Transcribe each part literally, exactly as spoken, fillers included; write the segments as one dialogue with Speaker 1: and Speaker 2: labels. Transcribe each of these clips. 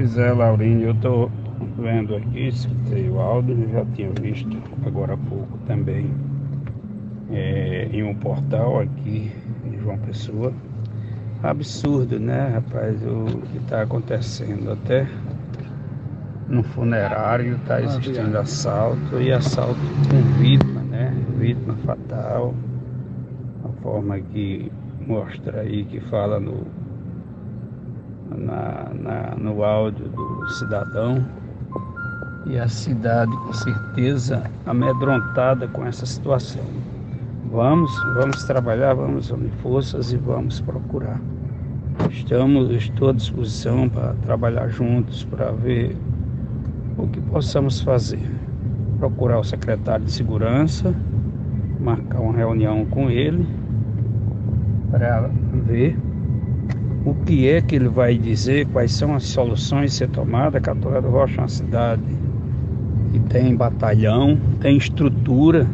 Speaker 1: Pois é, Laurinho, eu tô vendo aqui, escutei o áudio, já tinha visto agora há pouco também é, em um portal aqui de João Pessoa. Absurdo, né, rapaz, o que está acontecendo. Até no funerário está existindo assalto, e assalto com vítima, né, vítima fatal. A forma que mostra aí, que fala no Na, na, no áudio do cidadão, e a cidade com certeza amedrontada com essa situação. Vamos, vamos trabalhar, vamos unir forças e vamos procurar. Estamos, estou à disposição para trabalhar juntos, para ver o que possamos fazer. Procurar o secretário de segurança, marcar uma reunião com ele para ver o que é que ele vai dizer, quais são as soluções a ser tomadas. Catolé do Rocha é uma cidade que tem batalhão, tem estrutura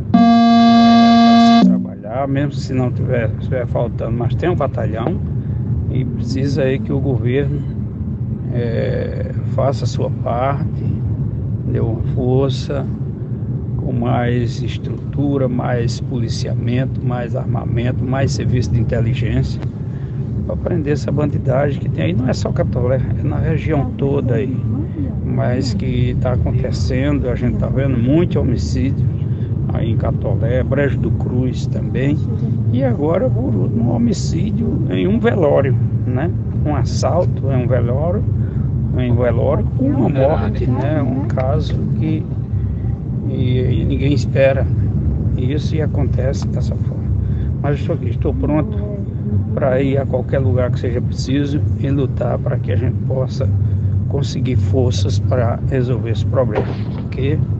Speaker 1: para trabalhar, mesmo se não tiver, estiver faltando, mas tem um batalhão, e precisa aí que o governo é, faça a sua parte, dê uma força, com mais estrutura, mais policiamento, mais armamento, mais serviço de inteligência, para prender essa bandidagem que tem aí. Não é só Catolé, é na região toda aí, mas que está acontecendo. A gente está vendo muito homicídio aí em Catolé, Brejo do Cruz também, e agora um homicídio em um velório, né? Um assalto em um velório, em um velório com uma morte, né? Um caso que e, e ninguém espera isso, e acontece dessa forma. Mas estou aqui, estou pronto para ir a qualquer lugar que seja preciso e lutar para que a gente possa conseguir forças para resolver esse problema, ok?